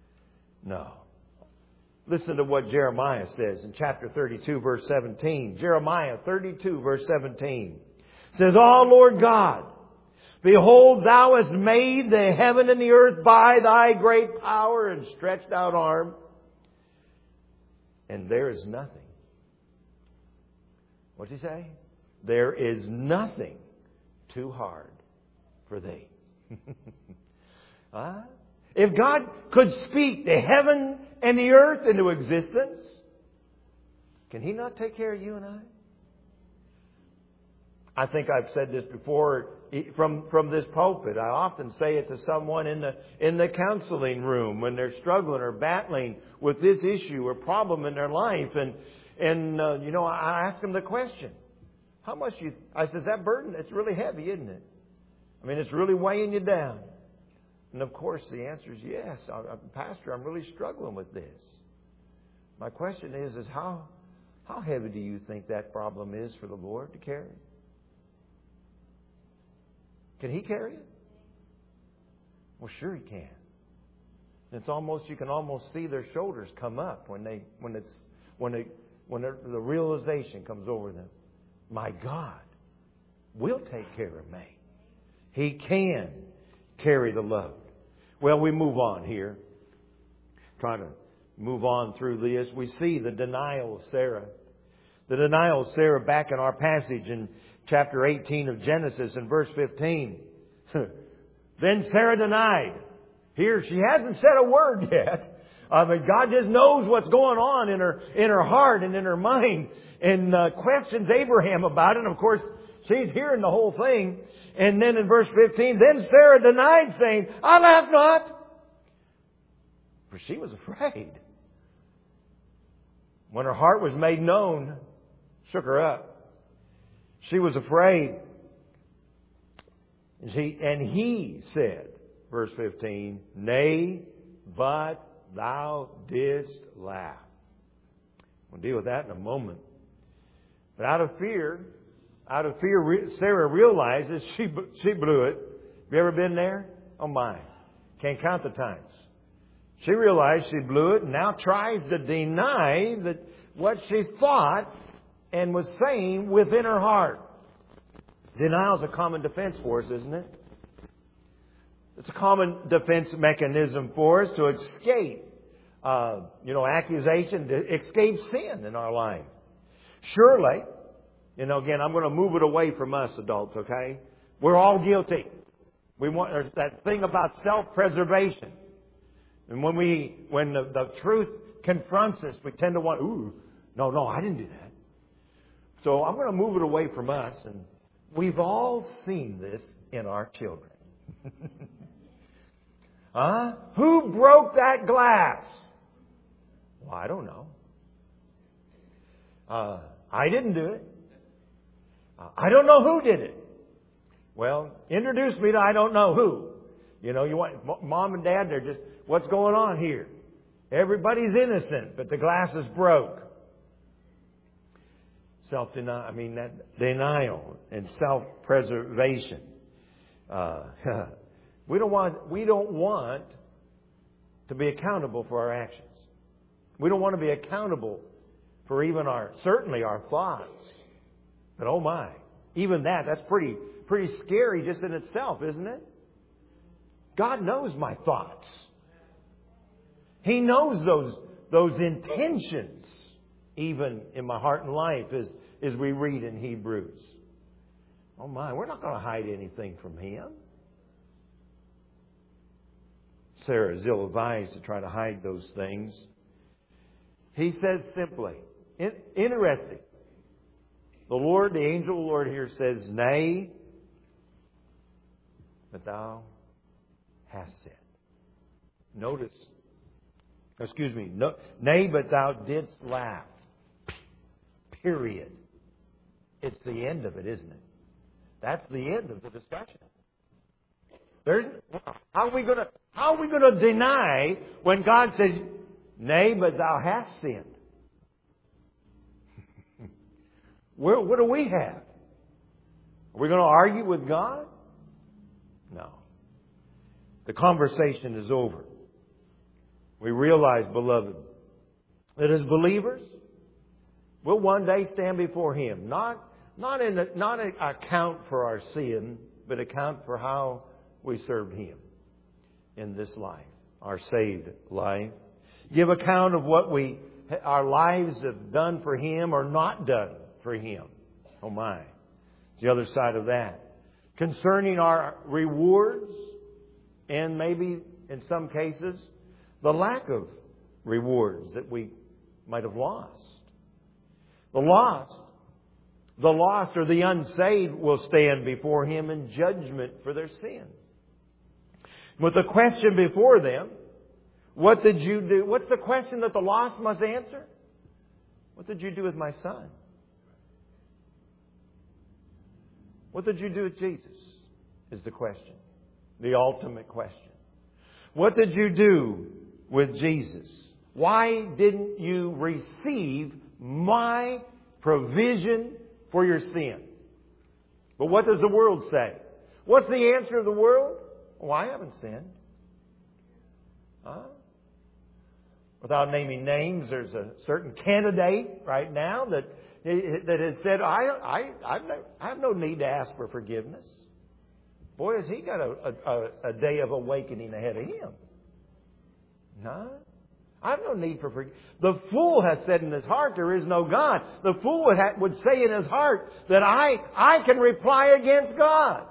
Listen to what Jeremiah says in chapter 32, verse 17. Jeremiah 32, verse 17 says, "O Lord God, behold, Thou hast made the heaven and the earth by Thy great power and stretched out arm, and there is nothing." What's He say? There is nothing too hard for Thee. Huh? If God could speak the heaven and the earth into existence, can He not take care of you and I? I think I've said this before from this pulpit. I often say it to someone in the counseling room when they're struggling or battling with this issue or problem in their life. And I ask them the question, how much I says, that burden, it's really heavy, isn't it? I mean, it's really weighing you down. And of course, the answer is yes. Pastor, I'm really struggling with this. My question is how heavy do you think that problem is for the Lord to carry? Can He carry it? Well, sure He can. You can almost see their shoulders come up when the realization comes over them. My God will take care of me. He can carry the load. Well, we move on here. Trying to move on through this. We see the denial of Sarah. The denial of Sarah back in our passage in chapter 18 of Genesis in verse 15. Then Sarah denied. Here, she hasn't said a word yet. I mean, God just knows what's going on in her heart and in her mind, and questions Abraham about it. And of course, she's hearing the whole thing. And then in verse 15, then Sarah denied, saying, I laugh not. For she was afraid. When her heart was made known, shook her up. She was afraid. And he said, verse 15, Nay, but thou didst laugh. We'll deal with that in a moment. But out of fear, Sarah realizes she blew it. Have you ever been there? Oh my. Can't count the times. She realized she blew it and now tries to deny that what she thought and was saying within her heart. Denial is a common defense for us, isn't it? It's a common defense mechanism for us to escape, accusation, to escape sin in our life. Surely, again, I'm going to move it away from us adults, okay? We're all guilty. There's that thing about self-preservation. And when the truth confronts us, we tend to want, no, I didn't do that. So I'm going to move it away from us. And we've all seen this in our children. Who broke that glass? Well, I don't know. I didn't do it. I don't know who did it. Well, introduce me to I don't know who. You want mom and dad, they're just, what's going on here? Everybody's innocent, but the glass is broke. Denial and self-preservation. We don't want to be accountable for our actions. We don't want to be accountable for even certainly our thoughts. But oh my, even that's pretty scary just in itself, isn't it? God knows my thoughts. He knows those intentions, even in my heart and life, as we read in Hebrews. Oh my, we're not going to hide anything from Him. Sarah is ill-advised to try to hide those things. He says simply, interesting. The Lord, the angel of the Lord here says, nay, but thou hast sinned. Notice, nay, but thou didst laugh. Period. It's the end of it, isn't it? That's the end of the discussion. How are we going to deny when God says, nay, but thou hast sinned? What do we have? Are we going to argue with God? No. The conversation is over. We realize, beloved, that as believers, we'll one day stand before Him. Not account for our sin, but account for how we served Him in this life, our saved life. Give account of what our lives have done for Him or not done for Him. Oh my. The other side of that. Concerning our rewards and maybe in some cases the lack of rewards that we might have lost. The lost or the unsaved will stand before Him in judgment for their sin. With the question before them, what did you do? What's the question that the lost must answer? What did you do with my son? What did you do with Jesus? Is the question. The ultimate question. What did you do with Jesus? Why didn't you receive my provision for your sin? But what does the world say? What's the answer of the world? Oh, I haven't sinned. Without naming names, there's a certain candidate right now that has said, I have no need to ask for forgiveness. Boy, has he got a day of awakening ahead of him. No. I have no need for forgiveness. The fool has said in his heart, there is no God. The fool would say in his heart that I can reply against God.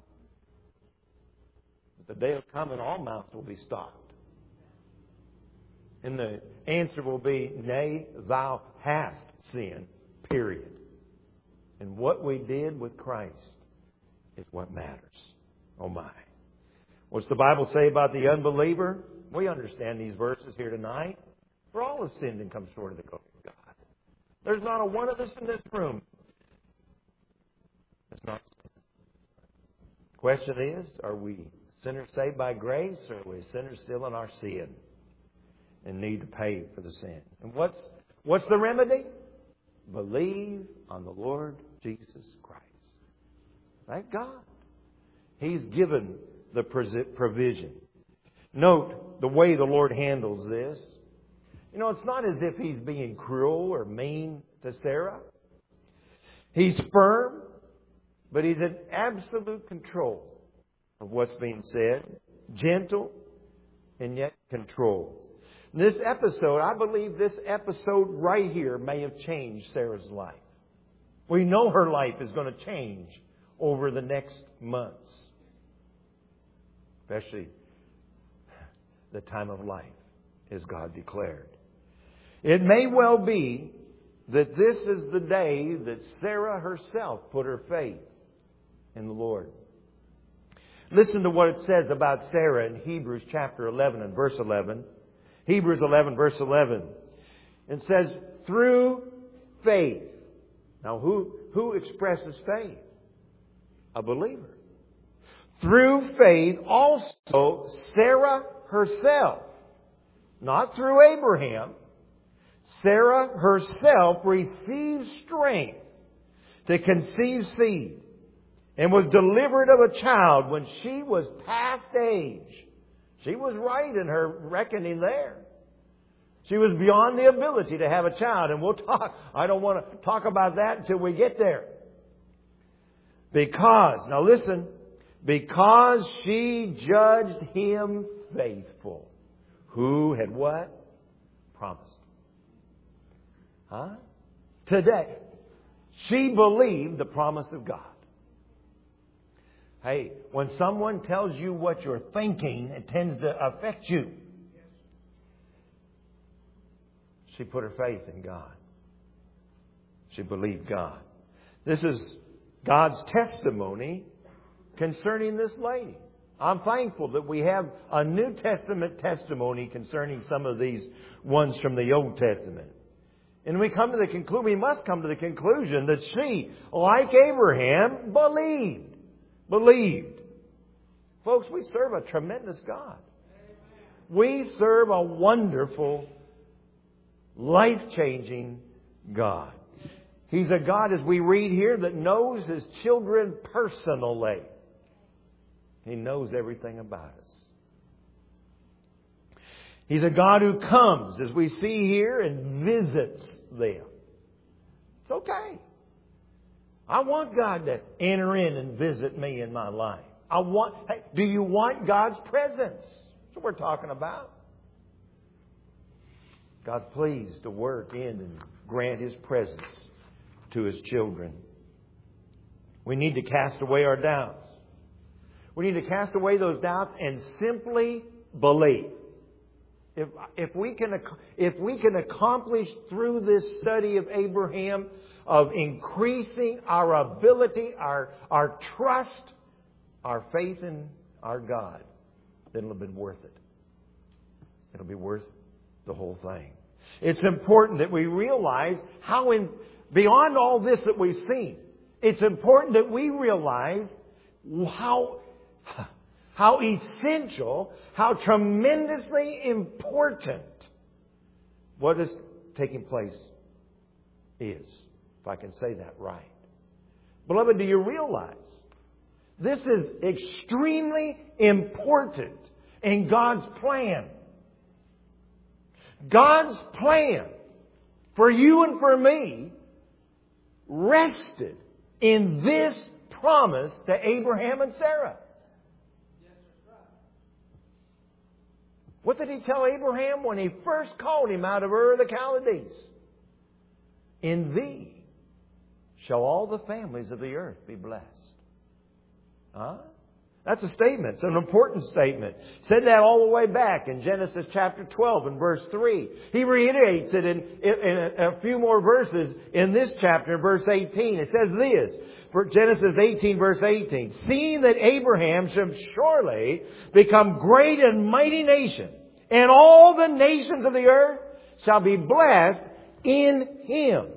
But the day will come and all mouths will be stopped. And the answer will be, nay, thou hast sinned, period. And what we did with Christ is what matters. Oh my. What's the Bible say about the unbeliever? We understand these verses here tonight. For all have sinned and come short of the glory of God. There's not a one of us in this room that's not sinned. The question is, are we sinners saved by grace, or are we sinners still in our sin and need to pay for the sin? And what's the remedy? Believe on the Lord Jesus Christ. Thank God. He's given the provision. Note the way the Lord handles this. You know, it's not as if He's being cruel or mean to Sarah. He's firm, but He's in absolute control of what's being said. Gentle and yet controlled. This episode, I believe this episode right here may have changed Sarah's life. We know her life is going to change over the next months. Especially the time of life, as God declared. It may well be that this is the day that Sarah herself put her faith in the Lord. Listen to what it says about Sarah in Hebrews chapter 11 and verse 11. Hebrews 11 verse 11. It says, through faith. Now who expresses faith? A believer. Through faith also Sarah herself, not through Abraham, Sarah herself received strength to conceive seed and was delivered of a child when she was past age. She was right in her reckoning there. She was beyond the ability to have a child. And we'll talk. I don't want to talk about that until we get there. Now listen, because she judged him faithful. Who had what? Promised. Today. She believed the promise of God. Hey, when someone tells you what you're thinking, it tends to affect you. She put her faith in God. She believed God. This is God's testimony concerning this lady. I'm thankful that we have a New Testament testimony concerning some of these ones from the Old Testament. And we must come to the conclusion that she, like Abraham, believed. Folks, we serve a tremendous God. We serve a wonderful, life-changing God. He's a God, as we read here, that knows His children personally. He knows everything about us. He's a God who comes, as we see here, and visits them. It's okay. I want God to enter in and visit me in my life. Hey, do you want God's presence? That's what we're talking about. God's pleased to work in and grant His presence to His children. We need to cast away our doubts. We need to cast away those doubts and simply believe. If we can accomplish through this study of Abraham of increasing our ability, our trust, our faith in our God, then it'll be worth it. It'll be worth the whole thing. It's important that we realize beyond all this that we've seen, it's important that we realize how essential, how tremendously important what is taking place is, if I can say that right. Beloved, do you realize this is extremely important in God's plan? God's plan for you and for me rested in this promise to Abraham and Sarah. What did He tell Abraham when He first called him out of Ur of the Chaldees? In thee shall all the families of the earth be blessed. Huh? That's a statement. It's an important statement. Said that all the way back in Genesis chapter 12 and verse 3. He reiterates it in a few more verses in this chapter, in verse 18. It says this, for Genesis 18 verse 18. Seeing that Abraham shall surely become great and mighty nation, and all the nations of the earth shall be blessed in him.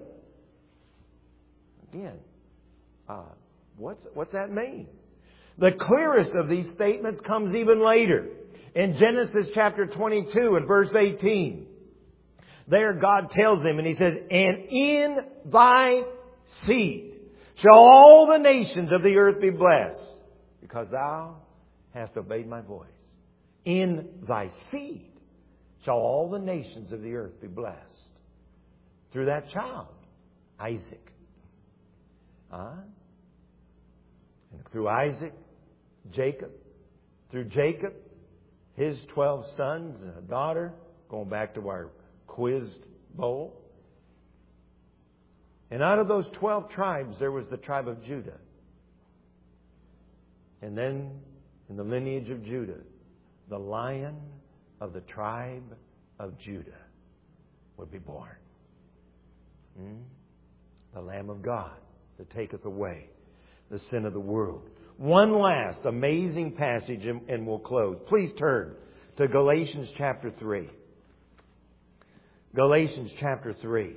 Again, what's that mean? The clearest of these statements comes even later. In Genesis chapter 22 and verse 18. There God tells him, and He says, and in thy seed shall all the nations of the earth be blessed, because thou hast obeyed my voice. In thy seed shall all the nations of the earth be blessed. Through that child, Isaac. And through Isaac, Jacob. Through Jacob, his 12 sons and a daughter, going back to our quiz bowl. And out of those 12 tribes, there was the tribe of Judah. And then, in the lineage of Judah, the Lion of the tribe of Judah would be born. The Lamb of God that taketh away the sin of the world. One last amazing passage and we'll close. Please turn to Galatians chapter 3. Galatians chapter 3.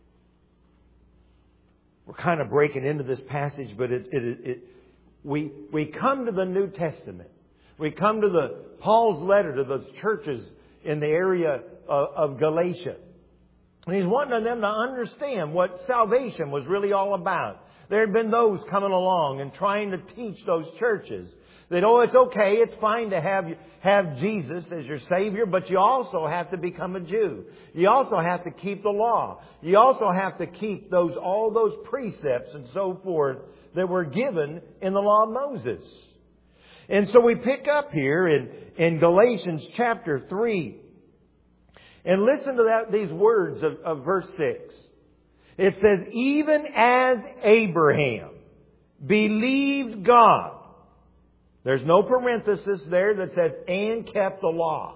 We're kind of breaking into this passage, but we come to the New Testament. We come to Paul's letter to those churches in the area of Galatia. And he's wanting them to understand what salvation was really all about. There had been those coming along and trying to teach those churches that, it's okay, it's fine to have Jesus as your Savior, but you also have to become a Jew. You also have to keep the law. You also have to keep all those precepts and so forth that were given in the law of Moses. And so we pick up here in Galatians chapter 3. And listen to these words of verse 6. It says, even as Abraham believed God, There's no parenthesis there that says, and kept the law.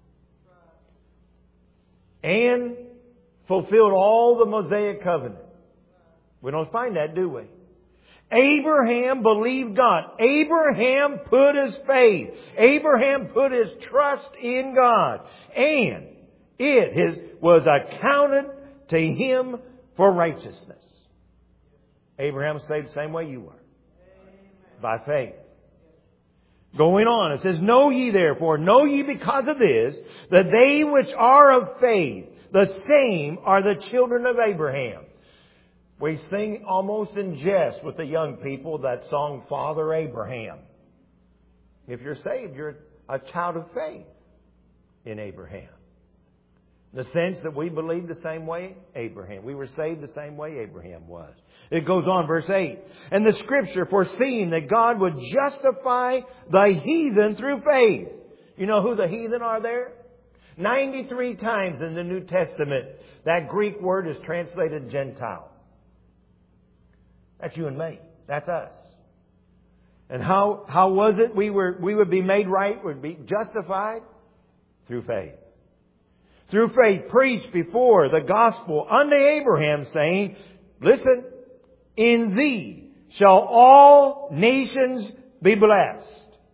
And fulfilled all the Mosaic covenant. We don't find that, do we? Abraham believed God. Abraham put his faith. Abraham put his trust in God. And it was accounted to him for righteousness. Abraham was saved the same way you were. By faith. Going on, it says, know ye therefore, know ye because of this, that they which are of faith, the same are the children of Abraham. We sing almost in jest with the young people that song, Father Abraham. If you're saved, you're a child of faith in Abraham. In the sense that we believe the same way Abraham. We were saved the same way Abraham was. It goes on, verse 8. And the Scripture, foreseeing that God would justify the heathen through faith. You know who the heathen are there? 93 times in the New Testament, that Greek word is translated Gentile. That's you and me. That's us. And how was it we would be made right, would be justified? Through faith. Through faith preached before the gospel unto Abraham, saying, listen, in thee shall all nations be blessed.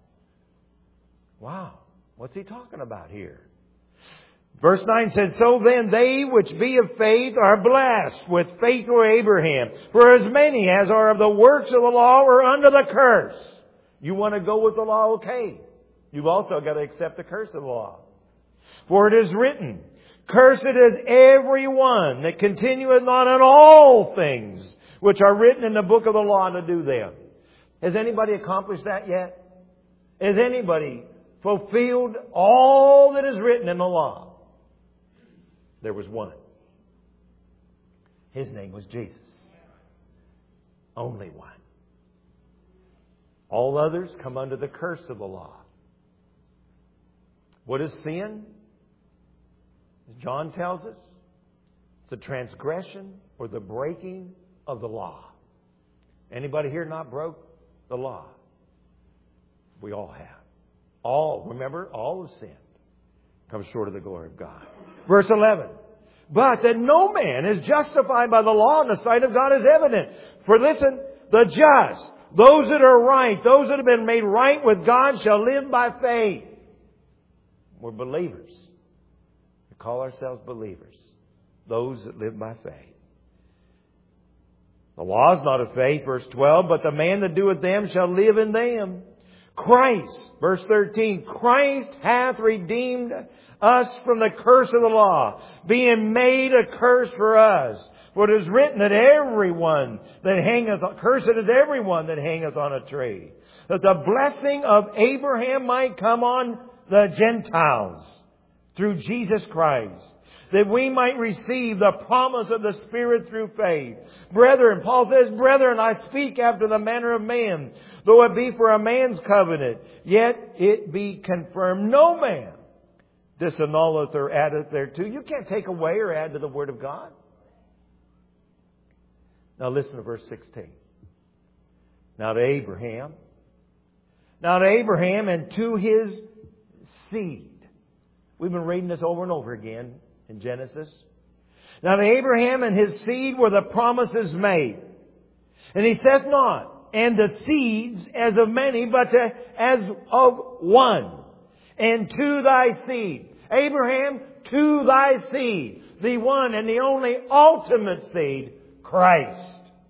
Wow. What's he talking about here? Verse 9 said, so then they which be of faith are blessed with faithful Abraham. For as many as are of the works of the law are under the curse. You want to go with the law? Okay. You've also got to accept the curse of the law. For it is written, cursed is every one that continueth not in all things which are written in the book of the law to do them. Has anybody accomplished that yet? Has anybody fulfilled all that is written in the law? There was one. His name was Jesus. Only one. All others come under the curse of the law. What is sin? As John tells us, it's the transgression or the breaking of the law. Anybody here not broke the law? We all have. Remember, all have sinned. Come short of the glory of God. Verse 11. But that no man is justified by the law in the sight of God is evident. For listen, the just, those that are right, those that have been made right with God shall live by faith. We're believers. We call ourselves believers. Those that live by faith. The law is not of faith, verse 12, but the man that doeth them shall live in them. Christ, verse 13, Christ hath redeemed us from the curse of the law, being made a curse for us. For it is written that everyone that hangeth, cursed is everyone that hangeth on a tree, that the blessing of Abraham might come on the Gentiles through Jesus Christ, that we might receive the promise of the Spirit through faith. Brethren, Paul says, brethren, I speak after the manner of man, though it be for a man's covenant, yet it be confirmed. No man disannulleth or addeth thereto. You can't take away or add to the Word of God. Now listen to verse 16. Now to Abraham and to his seed. We've been reading this over and over again in Genesis. Now to Abraham and his seed were the promises made. And he says not, and the seeds as of many, but as of one. And to thy seed. Abraham, to thy seed. The one and the only ultimate seed, Christ.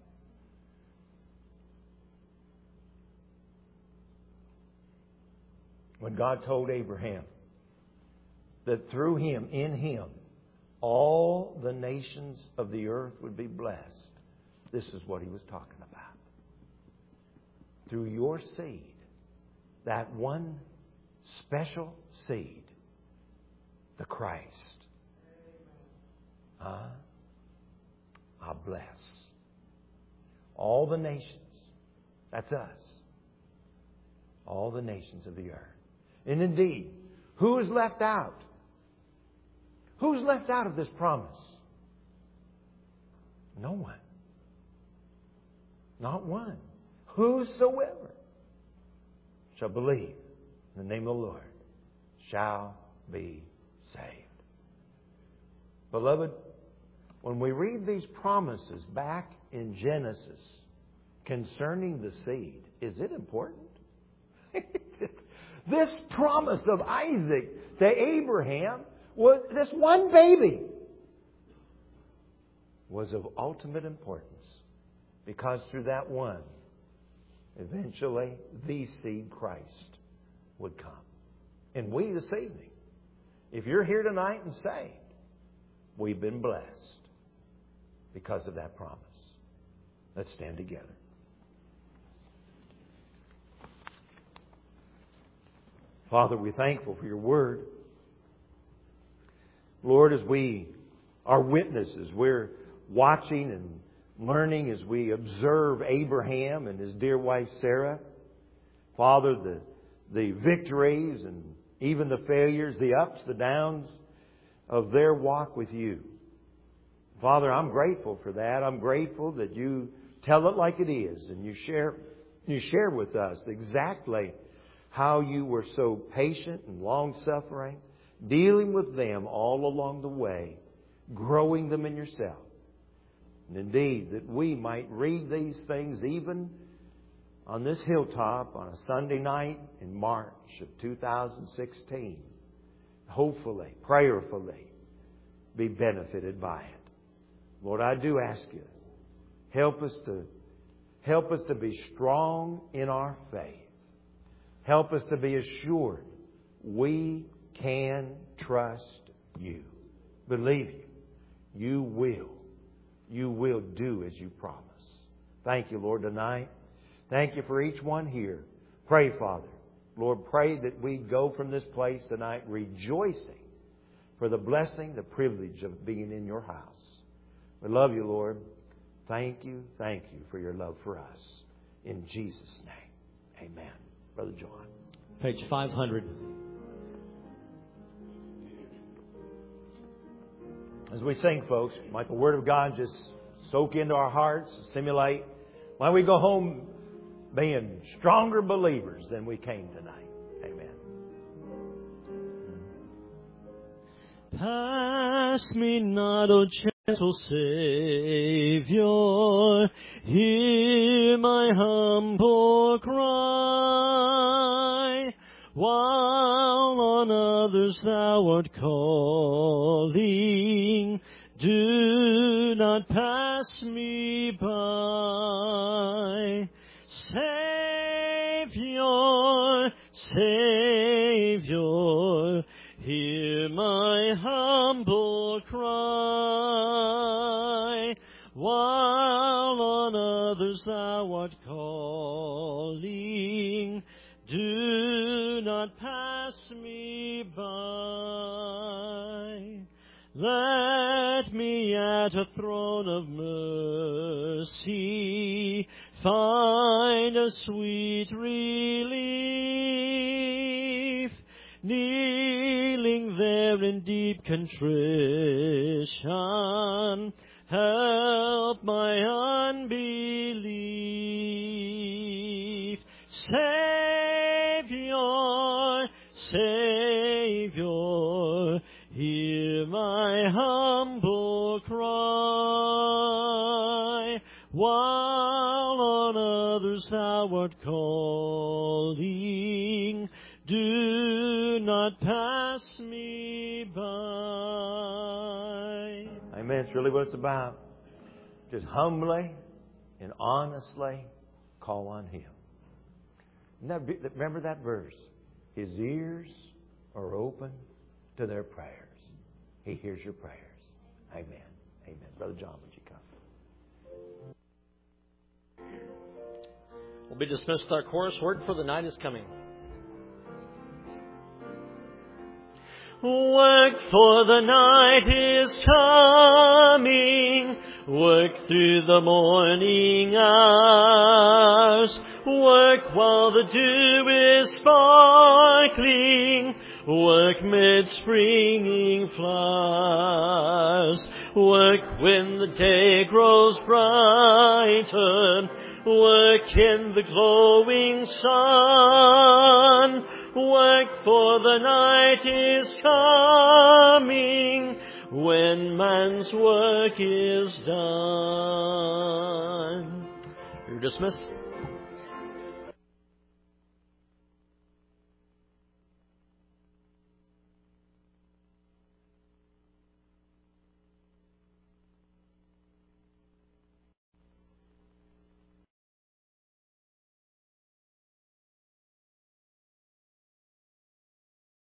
When God told Abraham that through him, in him, all the nations of the earth would be blessed, this is what he was talking about. Through your seed, that one special seed, the Christ, I'll bless all the nations. That's us. All the nations of the earth. And indeed, who is left out? Who's left out of this promise? No one. Not one. Whosoever shall believe in the name of the Lord shall be saved. Beloved, when we read these promises back in Genesis concerning the seed, is it important? This promise of Isaac to Abraham, was this one baby, was of ultimate importance, because through that one, eventually the seed, Christ, would come. And we this evening, if you're here tonight and saved, we've been blessed because of that promise. Let's stand together. Father, we're thankful for your word. Lord, as we are witnesses, we're watching and learning as we observe Abraham and his dear wife Sarah. Father, the victories and even the failures, the ups, the downs of their walk with you. Father, I'm grateful for that. I'm grateful that you tell it like it is, and you share with us exactly how you were so patient and long-suffering, dealing with them all along the way, growing them in yourself. And indeed, that we might read these things even on this hilltop on a Sunday night in March of 2016. Hopefully, prayerfully, be benefited by it. Lord, I do ask you, help us to be strong in our faith. Help us to be assured we can trust you. Believe you. You will. You will do as you promise. Thank you, Lord, tonight. Thank you for each one here. Pray, Father. Lord, pray that we go from this place tonight rejoicing for the blessing, the privilege of being in your house. We love you, Lord. Thank you for your love for us. In Jesus' name, amen. Brother John. Page 500. As we sing, folks, might the Word of God just soak into our hearts, assimilate. Might we go home being stronger believers than we came tonight. Amen. Pass me not, O gentle Savior, hear my humble cry, while on others thou art calling, do not pass me by. Savior, Savior, hear my humble cry, while on others thou art calling, do not pass me by. Let me at a throne of mercy find a sweet relief, kneeling there in deep contrition, help my unbelief. Savior, Savior, hear my humble cry, while on others thou art calling, do not pass me by. Amen. It's really what it's about. Just humbly and honestly call on Him. Remember that verse. His ears are open to their prayers. He hears your prayers. Amen. Amen. Brother John, would you come? We'll be dismissed with our chorus. Word for the night is coming. Work, for the night is coming. Work through the morning hours. Work while the dew is sparkling. Work mid springing flowers. Work when the day grows brighter. Work in the glowing sun. Work, for the night is coming when man's work is done. You're dismissed.